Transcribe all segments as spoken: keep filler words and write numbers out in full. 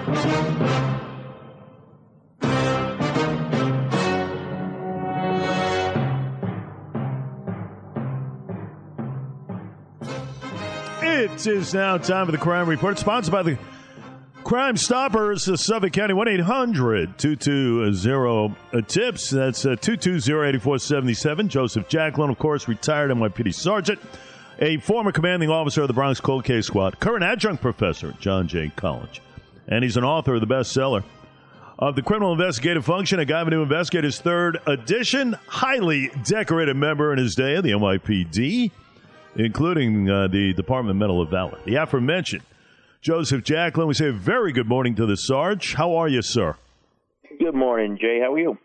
It is now time for the Crime Report, sponsored by the Crime Stoppers, uh, Suffolk County, one eight hundred two two zero tips. That's uh, two two zero eight four seven seven. Joseph Jacklin, of course, retired N Y P D sergeant, a former commanding officer of the Bronx Cold Case Squad, current adjunct professor at John Jay College. And he's an author of the bestseller of The Criminal Investigative Function, a Guide to Investigators, third edition, highly decorated member in his day of the N Y P D, including uh, the Department of Medal of Valor. The aforementioned Joseph Jacklin. We say a very good morning to the Sarge. How are you, sir? Good morning, Jay. How are you?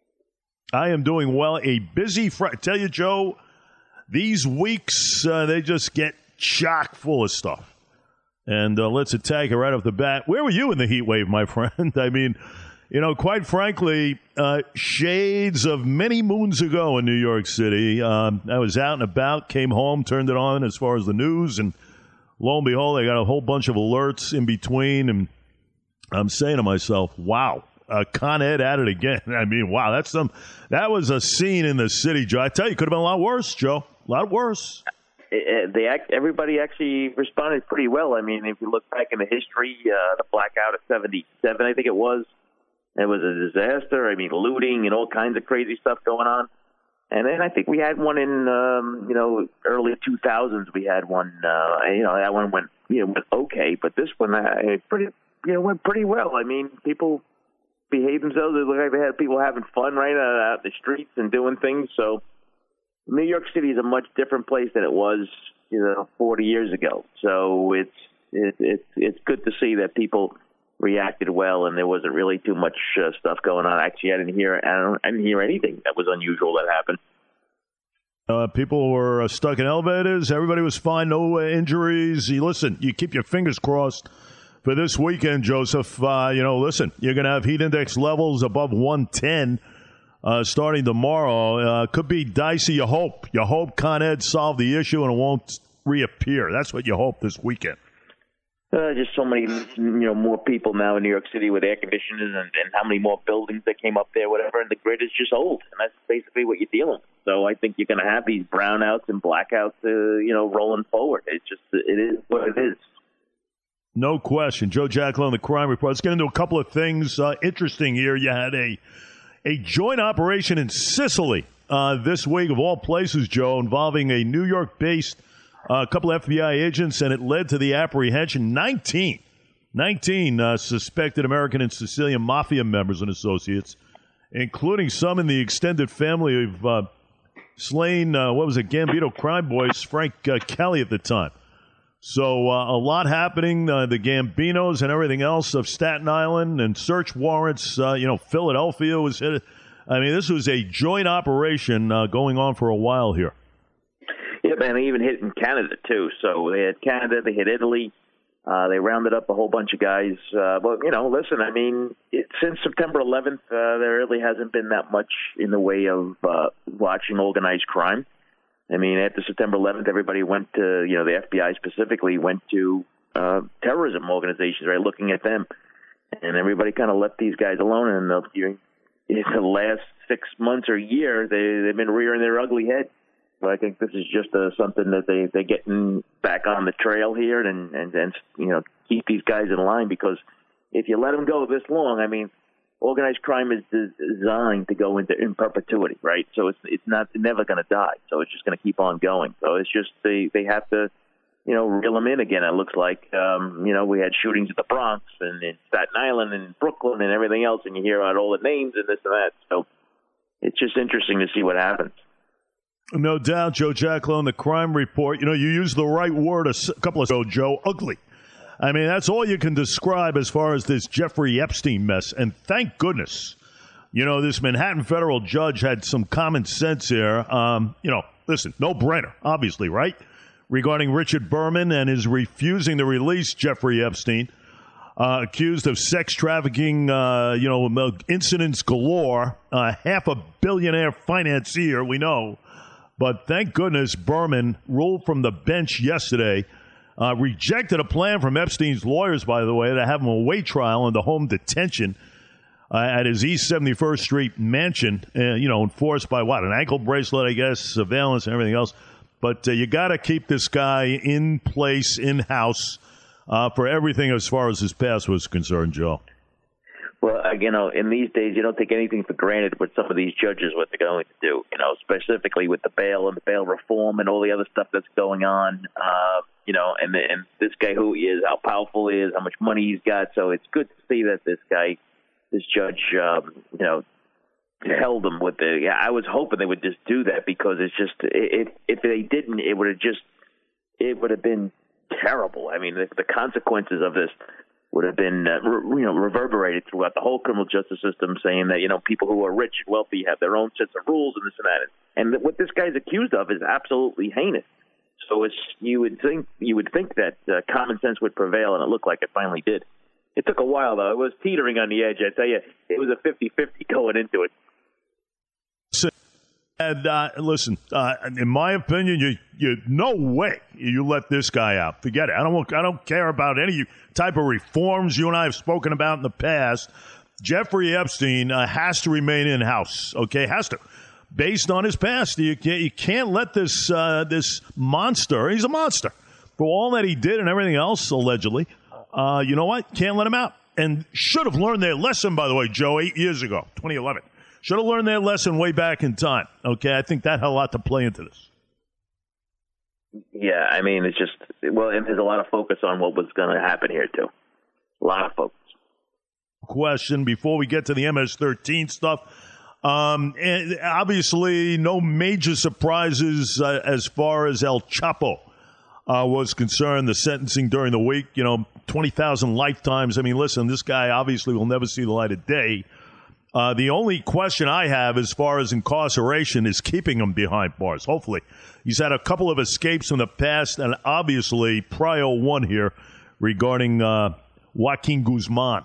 I am doing well. A busy Friday. Tell you, Joe, these weeks, uh, they just get chock full of stuff. And uh, let's attack it right off the bat. Where were you in the heat wave, my friend? I mean, you know, quite frankly, uh, shades of many moons ago in New York City. Um, I was out and about, came home, turned it on as far as the news, and lo and behold, they got a whole bunch of alerts in between, and I'm saying to myself, wow, uh, Con Ed at it again. I mean, wow, that's some. That was a scene in the city, Joe. I tell you, it could have been a lot worse, Joe. A lot worse. They act, everybody actually responded pretty well. I mean, if you look back in the history, uh, the blackout of seventy-seven, I think it was, it was a disaster. I mean, looting and all kinds of crazy stuff going on. And then I think we had one in, um, you know, early two thousands. We had one, uh, you know, that one went, you know, went okay. But this one, uh, pretty, you know, went pretty well. I mean, people behaved themselves. It looked like they had people having fun right out, out the streets and doing things. So New York City is a much different place than it was, you know, forty years ago. So it's it, it's it's good to see that people reacted well, and there wasn't really too much uh, stuff going on. Actually, I didn't hear I, don't, I didn't hear anything that was unusual that happened. Uh, people were uh, stuck in elevators. Everybody was fine. No uh, injuries. You listen, you keep your fingers crossed for this weekend, Joseph. Uh, you know, listen, you're going to have heat index levels above one ten uh, starting tomorrow. Uh, could be dicey. You hope. You hope Con Ed solved the issue and it won't reappear. That's what you hope this weekend. Uh, just so many, you know, more people now in New York City with air conditioners, and, and how many more buildings that came up there, whatever, and the grid is just old, and that's basically what you're dealing with. So I think you're going to have these brownouts and blackouts, uh, you know, rolling forward. It's just, it is what it is. No question. Joe Jacklin on the Crime Report. Let's get into a couple of things. Uh, interesting here. You had a a joint operation in Sicily uh, this week, of all places, Joe, involving a New York-based a uh, couple of F B I agents, and it led to the apprehension nineteen, nineteen uh, suspected American and Sicilian mafia members and associates, including some in the extended family of uh, slain, uh, what was it, Gambino crime boys, Frank uh, Kelly at the time. So uh, a lot happening, uh, the Gambinos and everything else of Staten Island, and search warrants, uh, you know, Philadelphia was hit. I mean, this was a joint operation uh, going on for a while here. Yeah, man, they even hit in Canada, too. So they hit Canada, they hit Italy. Uh, they rounded up a whole bunch of guys. Uh, but, you know, listen, I mean, it, since September eleventh, uh, there really hasn't been that much in the way of uh, watching organized crime. I mean, after September eleventh, everybody went to, you know, the F B I specifically went to uh, terrorism organizations, right, looking at them. And everybody kind of left these guys alone. And the, in the last six months or year, they, they've been rearing their ugly head. But I think this is just uh, something that they, they're getting back on the trail here and, and, and, you know, keep these guys in line, because if you let them go this long, I mean, organized crime is designed to go into in perpetuity, right? So it's it's not never going to die. So it's just going to keep on going. So it's just they, they have to, you know, reel them in again. It looks like, um, you know, we had shootings in the Bronx and in Staten Island and Brooklyn and everything else, and you hear about all the names and this and that. So it's just interesting to see what happens. No doubt, Joe Jacklin on the Crime Report. You know, you used the right word a couple of ago, Joe, ugly. I mean, that's all you can describe as far as this Jeffrey Epstein mess. And thank goodness, you know, this Manhattan federal judge had some common sense here. Um, you know, listen, no brainer, obviously, right? Regarding Richard Berman and his refusing to release Jeffrey Epstein, uh, accused of sex trafficking, uh, you know, incidents galore, uh, half a billionaire financier, we know. But thank goodness Berman ruled from the bench yesterday Uh, rejected a plan from Epstein's lawyers, by the way, to have him await trial into home detention uh, at his East seventy-first Street mansion, uh, you know, enforced by what? An ankle bracelet, I guess, surveillance and everything else. But uh, you got to keep this guy in place, in-house, uh, for everything as far as his past was concerned, Joe. Well, you know, in these days, you don't take anything for granted with some of these judges, what they're going to do, you know, specifically with the bail and the bail reform and all the other stuff that's going on, uh, you know, and, and this guy who he is, how powerful he is, how much money he's got. So it's good to see that this guy, this judge, um, you know, held him with the, yeah, I was hoping they would just do that because it's just, if, if they didn't, it would have just, it would have been terrible. I mean, the, the consequences of this would have been, uh, re, you know, reverberated throughout the whole criminal justice system, saying that, you know, people who are rich and wealthy have their own sets of rules and this and that. And what this guy's accused of is absolutely heinous. So it's you would think you would think that uh, common sense would prevail, and it looked like it finally did. It took a while, though. It was teetering on the edge. I tell you, it was a fifty-fifty going into it. And uh, listen, uh, in my opinion, you you no way you let this guy out. Forget it. I don't I don't care about any type of reforms you and I have spoken about in the past. Jeffrey Epstein uh, has to remain in house. Okay, has to, based on his past. You can't you can't let this uh, this monster. He's a monster for all that he did and everything else allegedly. Uh, you know what? Can't let him out. And should have learned their lesson, by the way, Joe, eight years ago, twenty eleven. Should have learned their lesson way back in time. Okay, I think that had a lot to play into this. Yeah, I mean, it's just, well, and there's a lot of focus on what was going to happen here, too. A lot of focus. Question before we get to the M S thirteen stuff. Um, and obviously, no major surprises uh, as far as El Chapo uh, was concerned. The sentencing during the week, you know, twenty thousand lifetimes. I mean, listen, this guy obviously will never see the light of day. Uh, the only question I have as far as incarceration is keeping him behind bars, hopefully. He's had a couple of escapes in the past, and obviously prio one here regarding uh, Joaquin Guzman.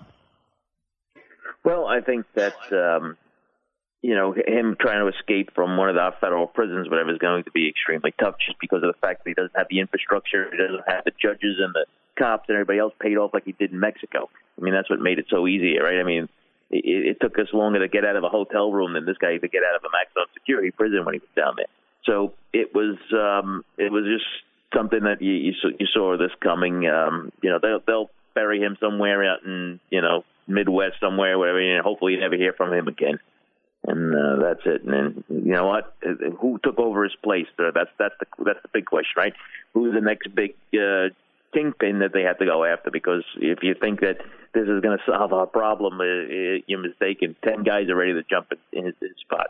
Well, I think that, um, you know, him trying to escape from one of our federal prisons, whatever, is going to be extremely tough just because of the fact that he doesn't have the infrastructure, he doesn't have the judges and the cops and everybody else paid off like he did in Mexico. I mean, that's what made it so easy, right? I mean, It, it took us longer to get out of a hotel room than this guy to get out of a maximum security prison when he was down there. So it was um, it was just something that you you saw, you saw this coming. Um, you know, they'll they'll bury him somewhere out in you know Midwest somewhere, whatever. And hopefully you never hear from him again. And uh, that's it. And then you know what? Who took over his place? That's that's the that's the big question, right? Who's the next big uh, kingpin that they have to go after? Because if you think that this is going to solve our problem, uh, you're mistaken. Ten guys are ready to jump in his, his spot.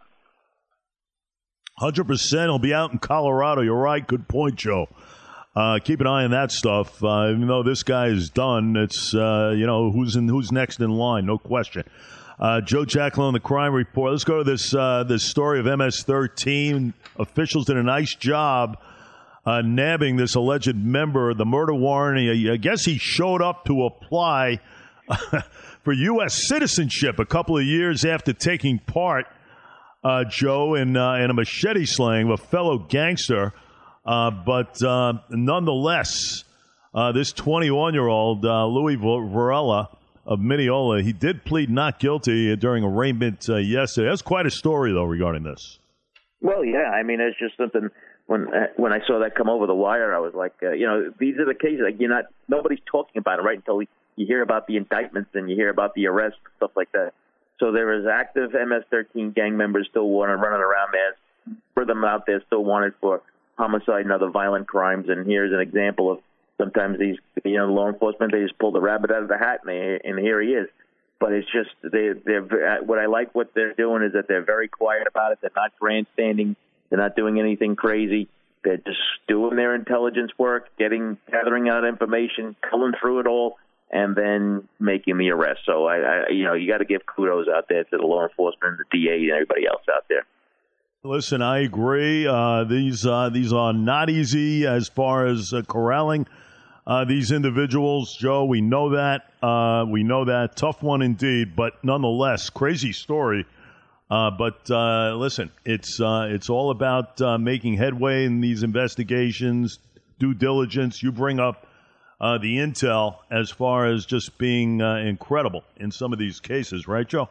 one hundred percent. He'll be out in Colorado. You're right. Good point, Joe. Uh, keep an eye on that stuff. Uh, even though this guy is done, it's, uh, you know, who's in, who's next in line, no question. Uh, Joe Jacklin on the Crime Report. Let's go to this uh, this story of M S thirteen. Officials did a nice job uh, nabbing this alleged member of the murder warrant. He, I guess he showed up to apply for U S citizenship a couple of years after taking part, uh, Joe, in, uh, in a machete slaying of a fellow gangster. Uh, but uh, nonetheless, uh, this twenty-one-year-old, uh, Louis Varela of Mineola, he did plead not guilty during arraignment uh, yesterday. That's quite a story, though, regarding this. Well, yeah. I mean, it's just something. When uh, when I saw that come over the wire, I was like, uh, you know, these are the cases. Like, you're not, nobody's talking about it, right, until we, you hear about the indictments and you hear about the arrests, stuff like that. So there is active M S thirteen gang members still wanted, running around there. For them out there still wanted for homicide and other violent crimes. And here's an example of sometimes these, you know, law enforcement, they just pull the rabbit out of the hat, and, they, and here he is. But it's just, they, they're, what I like what they're doing is that they're very quiet about it. They're not grandstanding. They're not doing anything crazy. They're just doing their intelligence work, getting, gathering out information, culling through it all, and then making the arrest. So, I, I you know, you got to give kudos out there to the law enforcement, the D A, and everybody else out there. Listen, I agree. Uh, these uh, these are not easy as far as uh, corralling uh, these individuals, Joe. We know that. Uh, we know that. Tough one indeed, but nonetheless, crazy story. Uh, but uh, listen, it's uh, it's all about uh, making headway in these investigations, due diligence. You bring up uh, the intel as far as just being uh, incredible in some of these cases, right, Joe?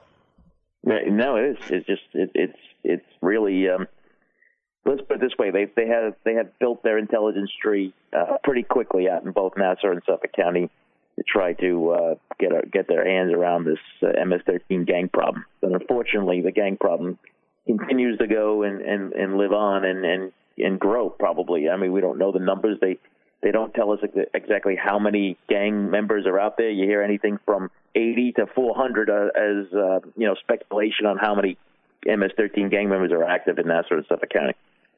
No, it is. It's just it, it's it's really. Um, let's put it this way: they they have they have built their intelligence tree uh, pretty quickly out in both Nassau and Suffolk County to try to uh, get a, get their hands around this uh, M S thirteen gang problem. But unfortunately, the gang problem continues to go and, and, and live on and, and, and grow. Probably. I mean, we don't know the numbers. They they don't tell us ex- exactly how many gang members are out there. You hear anything from eighty to four hundred uh, as uh, you know speculation on how many M S thirteen gang members are active in Nassau and Suffolk County.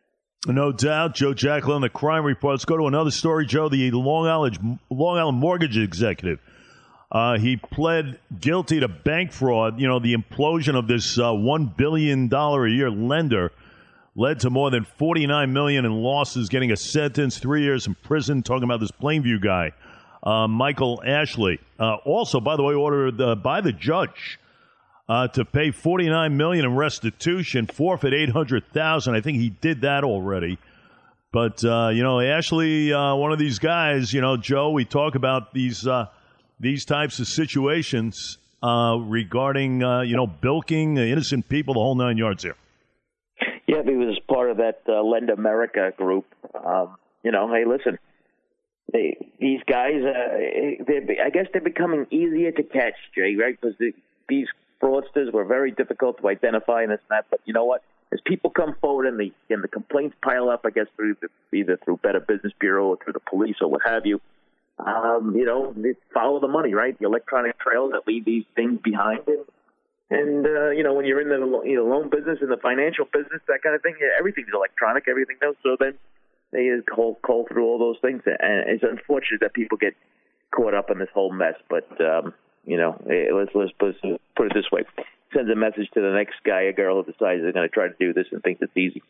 No doubt. Joe Jacklin, the crime report. Let's go to another story, Joe. The Long Island Long Island mortgage executive. Uh, he pled guilty to bank fraud. You know, the implosion of this uh, one billion dollars a year lender led to more than forty-nine million dollars in losses, getting a sentence, three years in prison. Talking about this Plainview guy, uh, Michael Ashley. Uh, also, by the way, ordered uh, by the judge Uh, to pay forty-nine million dollars in restitution, forfeit eight hundred thousand dollars. I think he did that already. But, uh, you know, Ashley, uh, one of these guys, you know, Joe, we talk about these uh, these types of situations uh, regarding, uh, you know, bilking uh, innocent people, the whole nine yards here. Yeah, he was part of that uh, Lend America group. Um, you know, hey, listen, they, these guys, uh, I guess they're becoming easier to catch, Jay, right? Because the, these fraudsters were very difficult to identify and this and that, but you know what? As people come forward and the and the complaints pile up, I guess through the, either through Better Business Bureau or through the police or what have you, um, you know, they follow the money, right? The electronic trails that leave these things behind it. And uh, you know, when you're in the you know, loan business and the financial business, that kind of thing, everything's electronic, everything else. So then they call call through all those things, and it's unfortunate that people get caught up in this whole mess, but. Um, You know, let's, let's put it this way. Sends a message to the next guy or girl who decides they're going to try to do this and thinks it's easy.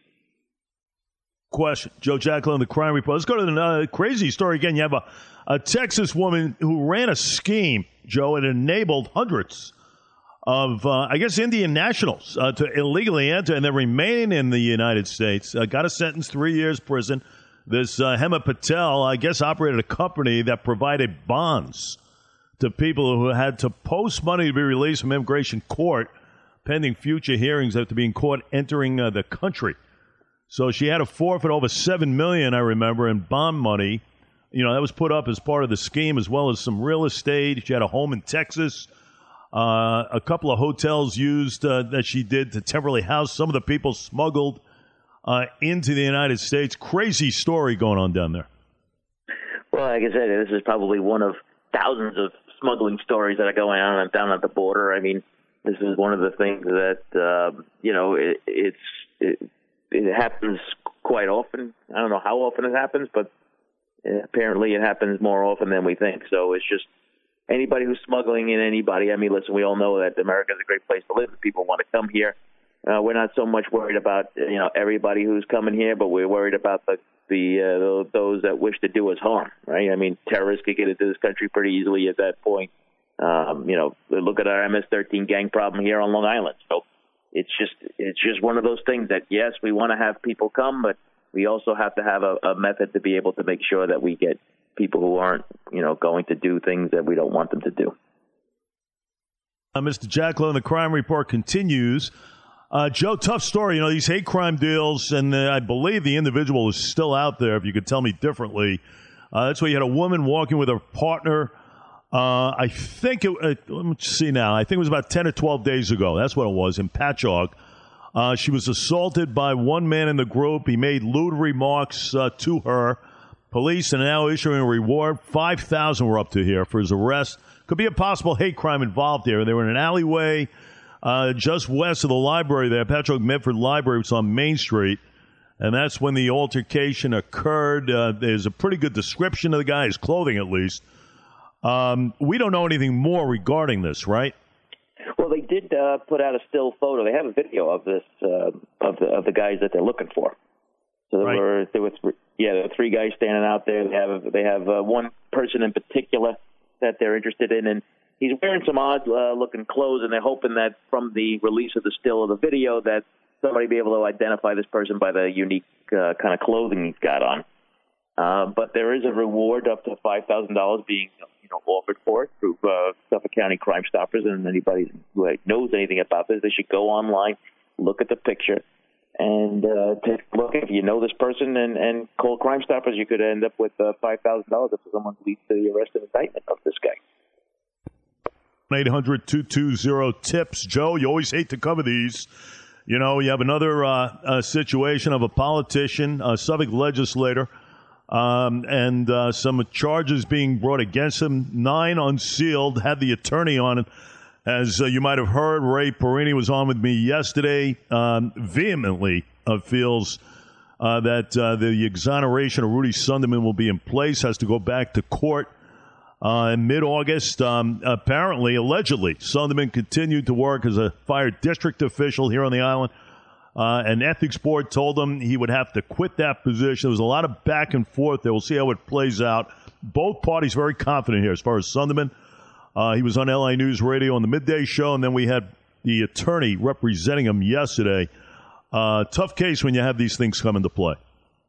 Question. Joe Jacklin, the crime report. Let's go to the uh, crazy story again. You have a, a Texas woman who ran a scheme, Joe, and enabled hundreds of, uh, I guess, Indian nationals uh, to illegally enter and then remain in the United States. Uh, got a sentence, three years prison. This uh, Hema Patel, I guess, operated a company that provided bonds to people who had to post money to be released from immigration court pending future hearings after being caught entering uh, the country. So she had to forfeit over seven million dollars, I remember, in bond money. You know, that was put up as part of the scheme, as well as some real estate. She had a home in Texas, uh, a couple of hotels used uh, that she did to temporarily house some of the people smuggled uh, into the United States. Crazy story going on down there. Well, like I said, this is probably one of thousands of smuggling stories that are going on down at the border. I mean, this is one of the things that, uh, you know, it, it's it, it happens quite often. I don't know how often it happens, but apparently it happens more often than we think. So it's just anybody who's smuggling in anybody. I mean, listen, we all know that America is a great place to live. People want to come here. Uh, we're not so much worried about, you know, everybody who's coming here, but we're worried about the the uh, those that wish to do us harm, right? I mean, terrorists could get into this country pretty easily at that point. Um, you know, look at our M S thirteen gang problem here on Long Island. So it's just it's just one of those things that, yes, we want to have people come, but we also have to have a, a method to be able to make sure that we get people who aren't, you know, going to do things that we don't want them to do. Uh, Mister Jacklin, the crime report continues. Uh, Joe, tough story. You know, these hate crime deals, and uh, I believe the individual is still out there, if you could tell me differently. Uh, that's why you had a woman walking with her partner. Uh, I think, it, uh, let me see now, I think it was about ten or twelve days ago. That's what it was, in Patchogue. Uh, she was assaulted by one man in the group. He made lewd remarks uh, to her. Police are now issuing a reward. five thousand dollars we're up to here for his arrest. Could be a possible hate crime involved here. They were in an alleyway Uh, just west of the library there, Patchogue Medford Library, was on Main Street, and that's when the altercation occurred. Uh, there's a pretty good description of the guy, his clothing at least. Um, we don't know anything more regarding this, right? Well, they did uh, put out a still photo. They have a video of this uh, of the of the guys that they're looking for. So there right. were there were th- yeah there were three guys standing out there. They have they have uh, one person in particular that they're interested in, and he's wearing some odd-looking uh, clothes, and they're hoping that from the release of the still of the video that somebody be able to identify this person by the unique uh, kind of clothing he's got on. Uh, but there is a reward up to five thousand dollars being you know offered for it through uh, Suffolk County Crime Stoppers. And anybody who knows anything about this, they should go online, look at the picture, and uh, take a look. If you know this person and, and call Crime Stoppers, you could end up with uh, five thousand dollars if someone leads to the arrest and indictment of this guy. eight hundred, two two zero, TIPS. Joe, you always hate to cover these. You know, you have another uh, uh, situation of a politician, a Suffolk legislator, um, and uh, some charges being brought against him. Nine unsealed, had the attorney on it. As uh, you might have heard, Ray Perini was on with me yesterday, um, vehemently uh, feels uh, that uh, the exoneration of Rudy Sunderman will be in place, has to go back to court. Uh, in mid-August, um, apparently, allegedly, Sunderman continued to work as a fire district official here on the island. Uh, an ethics board told him he would have to quit that position. There was a lot of back and forth there. We'll see how it plays out. Both parties very confident here as far as Sunderman. Uh, he was on L A News Radio on the midday show, and then we had the attorney representing him yesterday. Uh, tough case when you have these things come into play.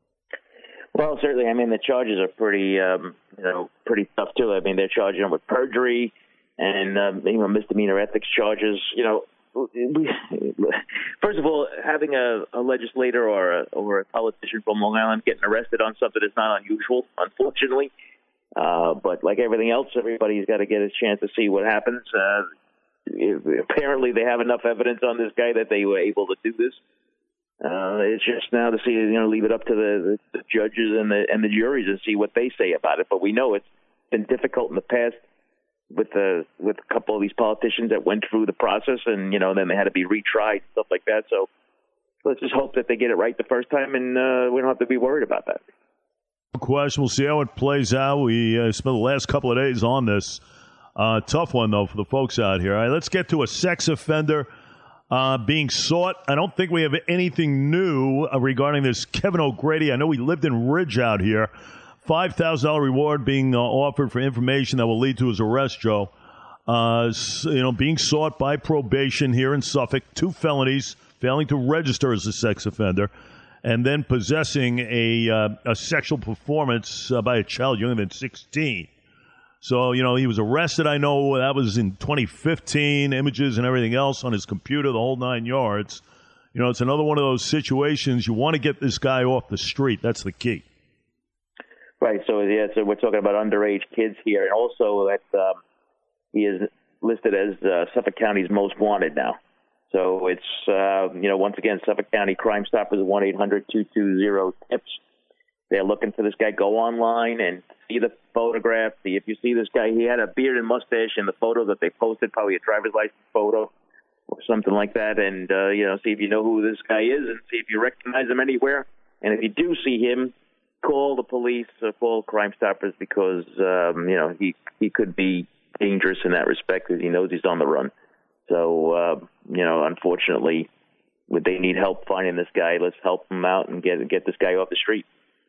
Well, certainly. I mean, the charges are pretty, um, you know, pretty tough too. I mean, they're charging him with perjury and um, you know misdemeanor ethics charges. You know, we, first of all, having a, a legislator or a, or a politician from Long Island getting arrested on something is not unusual, unfortunately. Uh, but like everything else, everybody's got to get a chance to see what happens. Uh, apparently, they have enough evidence on this guy that they were able to do this. Uh, it's just now to see, you know, leave it up to the, the, the judges and the and the juries and see what they say about it. But we know it's been difficult in the past with the with a couple of these politicians that went through the process, and you know, then they had to be retried, stuff like that. So let's just hope that they get it right the first time, and uh, we don't have to be worried about that. Question. We'll see how it plays out. We uh, spent the last couple of days on this. Uh, tough one though for the folks out here. All right, let's get to a sex offender. Uh, being sought. I don't think we have anything new uh, regarding this Kevin O'Grady. I know he lived in Ridge out here. five thousand dollars reward being uh, offered for information that will lead to his arrest, Joe. Uh, you know, being sought by probation here in Suffolk. Two felonies, failing to register as a sex offender, and then possessing a, uh, a sexual performance uh, by a child younger than sixteen. So, you know, he was arrested, I know, that was in twenty fifteen, images and everything else on his computer, the whole nine yards. You know, it's another one of those situations you want to get this guy off the street. That's the key. Right, so, yeah, so we're talking about underage kids here, and also that um, he is listed as uh, Suffolk County's most wanted now. So it's, uh, you know, once again, Suffolk County Crime Stoppers, one eight hundred two two zero TIPS. They're looking for this guy. Go online and see the photograph. See if you see this guy. He had a beard and mustache in the photo that they posted, probably a driver's license photo or something like that. And, uh, you know, see if you know who this guy is and see if you recognize him anywhere. And if you do see him, call the police or call Crime Stoppers because, um, you know, he, he could be dangerous in that respect because he knows he's on the run. So, uh, you know, unfortunately, would they need help finding this guy? Let's help him out and get get this guy off the street.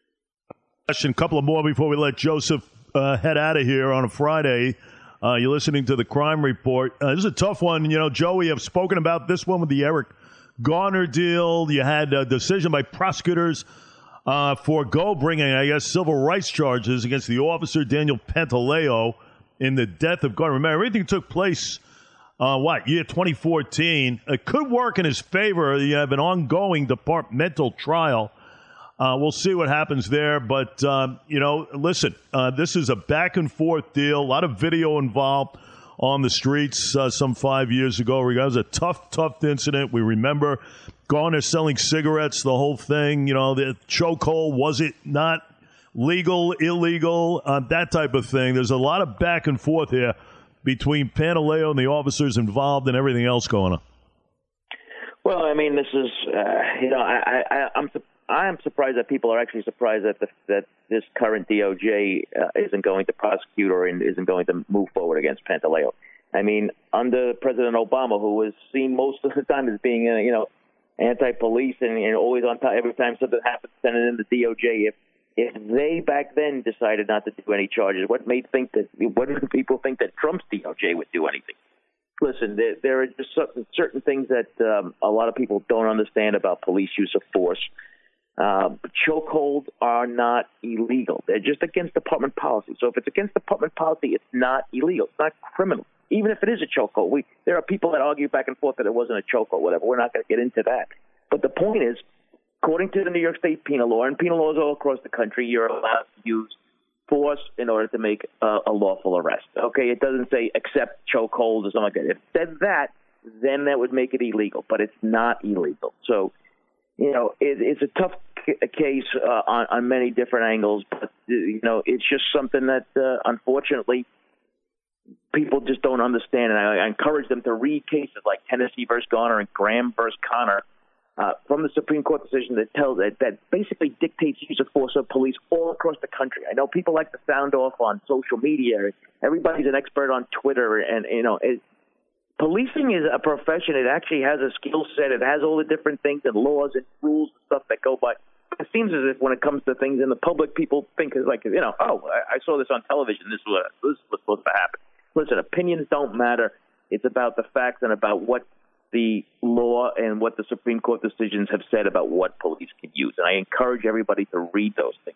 A couple of more before we let Joseph uh, head out of here on a Friday. Uh, you're listening to the Crime Report. Uh, this is a tough one. You know, Joe, we have spoken about this one with the Eric Garner deal. You had a decision by prosecutors uh, forego bringing, I guess, civil rights charges against the officer Daniel Pantaleo in the death of Garner. Remember, everything took place, uh, what, year twenty fourteen. It could work in his favor. You have an ongoing departmental trial. Uh, we'll see what happens there. But, um, you know, listen, uh, this is a back-and-forth deal. A lot of video involved on the streets uh, some five years ago. It was a tough, tough incident. We remember Garner selling cigarettes, the whole thing. You know, the chokehold, was it not legal, illegal, uh, that type of thing. There's a lot of back and forth here between Pantaleo and the officers involved and everything else going on. Well, I mean, this is, uh, you know, I, I, I'm I am surprised that people are actually surprised that the, that this current D O J uh, isn't going to prosecute or in, isn't going to move forward against Pantaleo. I mean, under President Obama, who was seen most of the time as being, uh, you know, anti-police and, and always on top, every time something happens, sending in the D O J. If if they back then decided not to do any charges, what made think that? What did people think that Trump's D O J would do anything? Listen, there, there are just certain, certain things that um, a lot of people don't understand about police use of force. Uh, chokeholds are not illegal. They're just against department policy. So if it's against department policy, it's not illegal. It's not criminal. Even if it is a chokehold. We, there are people that argue back and forth that it wasn't a chokehold, whatever. We're not going to get into that. But the point is, according to the New York State penal law, and penal laws all across the country, you're allowed to use force in order to make uh, a lawful arrest. Okay, it doesn't say except chokehold or something like that. If it said that, then that would make it illegal. But it's not illegal. So, you know, it, it's a tough c- case uh, on, on many different angles. But, you know, it's just something that, uh, unfortunately, people just don't understand. And I, I encourage them to read cases like Tennessee versus Garner and Graham versus Connor uh, from the Supreme Court decision that tells that, that basically dictates use of force of police all across the country. I know people like to sound off on social media. Everybody's an expert on Twitter. And, you know, it, policing is a profession. It actually has a skill set. It has all the different things and laws and rules and stuff that go by. It seems as if when it comes to things in the public, people think it's like, you know, oh, I, I saw this on television. This was, this was supposed to happen. Listen, opinions don't matter. It's about the facts and about what the law and what the Supreme Court decisions have said about what police can use. And I encourage everybody to read those things.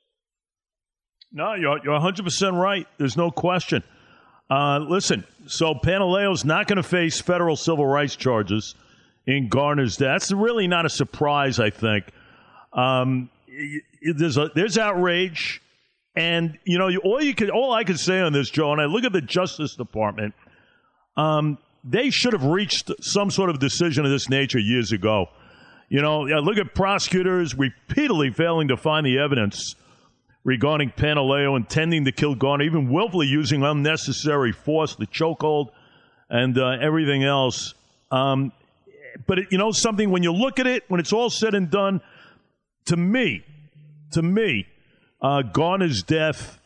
No, you're, you're one hundred percent right. There's no question. Uh, listen, so Pantaleo not going to face federal civil rights charges in Garner's death. That's really not a surprise, I think. Um, there's a, there's outrage. And, you know, all you could, all I could say on this, Joe, and I look at the Justice Department, um, they should have reached some sort of decision of this nature years ago. You know, I look at prosecutors repeatedly failing to find the evidence regarding Pantaleo intending to kill Garner, even willfully using unnecessary force, the chokehold, and uh, everything else. Um, but, it, you know, something, when you look at it, when it's all said and done, to me, to me, Uh, Garner's death,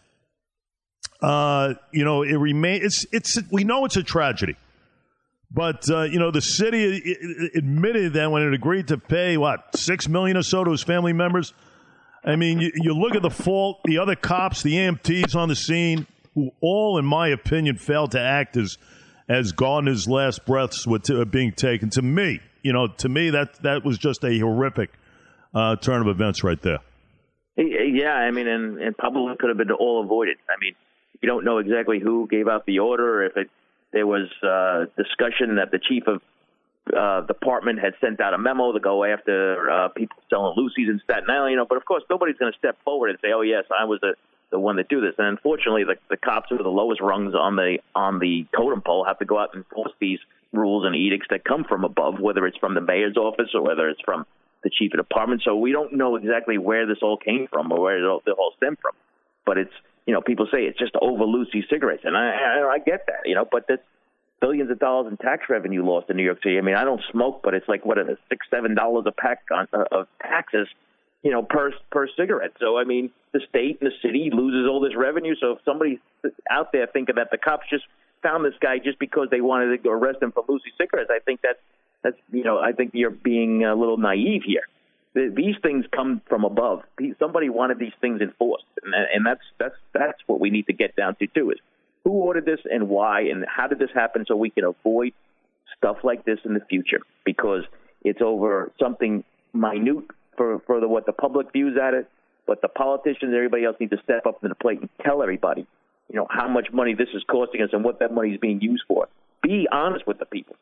uh, you know, it remains. It's it's. We know it's a tragedy, but uh, you know, the city admitted that when it agreed to pay what six million or so to his family members. I mean, you, you look at the fault. The other cops, the E M Ts on the scene, who all, in my opinion, failed to act as as Garner's last breaths were to, uh, being taken. To me, you know, to me that that was just a horrific uh, turn of events right there. Yeah, I mean, and, and probably could have been all avoided. I mean, you don't know exactly who gave out the order, if it there was uh, discussion that the chief of uh, department had sent out a memo to go after uh, people selling loosies in Staten Island, you know. But of course, nobody's going to step forward and say, "Oh, yes, I was the, the one that do this." And unfortunately, the, the cops who are the lowest rungs on the on the totem pole have to go out and enforce these rules and edicts that come from above, whether it's from the mayor's office or whether it's from the chief of department. So we don't know exactly where this all came from or where it all, it all stemmed from. But it's, you know, people say it's just over Lucy cigarettes. And I, I, I get that, you know, but that's billions of dollars in tax revenue lost in New York City. I mean, I don't smoke, but it's like, what, a six, seven dollars a pack on, uh, of taxes, you know, per, per cigarette. So, I mean, the state and the city loses all this revenue. So if somebody's out there thinking that the cops just found this guy just because they wanted to arrest him for Lucy cigarettes, I think that's, That's, you know, I think you're being a little naive here. These things come from above. Somebody wanted these things enforced, and that's that's that's what we need to get down to too. Is who ordered this and why, and how did this happen, so we can avoid stuff like this in the future. Because it's over something minute for for the, what the public views at it, but the politicians, everybody else, need to step up to the plate and tell everybody, you know, how much money this is costing us and what that money is being used for. Be honest with the people.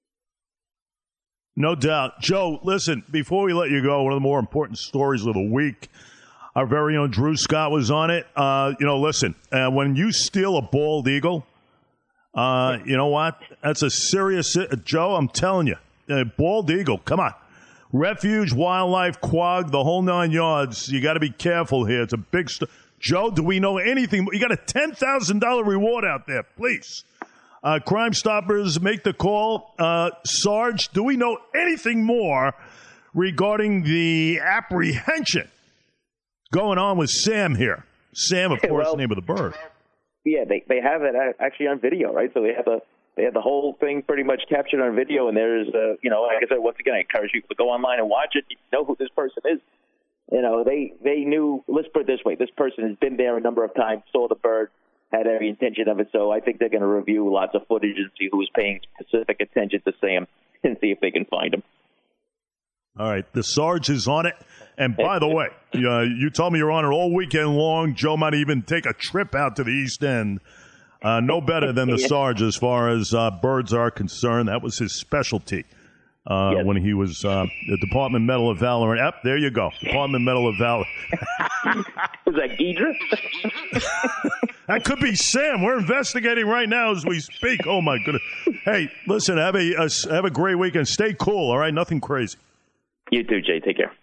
No doubt. Joe, listen, before we let you go, one of the more important stories of the week, our very own Drew Scott was on it. Uh, you know, listen, uh, when you steal a bald eagle, uh, you know what? That's a serious, uh, Joe, I'm telling you, uh, bald eagle, come on. Refuge, wildlife, quag, the whole nine yards. You got to be careful here. It's a big st- Joe, do we know anything? You got a ten thousand dollars reward out there, please. Uh, Crime Stoppers, make the call. Uh, Sarge, do we know anything more regarding the apprehension going on with Sam here? Sam, of course, well, the name of the bird. Yeah, they they have it actually on video, right? So they have the they have the whole thing pretty much captured on video, and there's, uh, you know, like I said, once again, I encourage people to go online and watch it. You know who this person is. You know, they they knew. Let's put it this way: this person has been there a number of times, saw the bird, had every intention of it. So I think they're going to review lots of footage and see who is paying specific attention to Sam and see if they can find him. All right. The Sarge is on it. And by the way, uh, you told me you're on it all weekend long. Joe might even take a trip out to the East End. Uh, no better than the Sarge as far as uh, birds are concerned. That was his specialty uh, yes. when he was uh, the Department Medal of Valor. Yep, there you go. Department Medal of Valor. Was that Deidre? That could be Sam. We're investigating right now as we speak. Oh, my goodness. Hey, listen, have a, a, have a great weekend. Stay cool, all right? Nothing crazy. You too, Jay. Take care.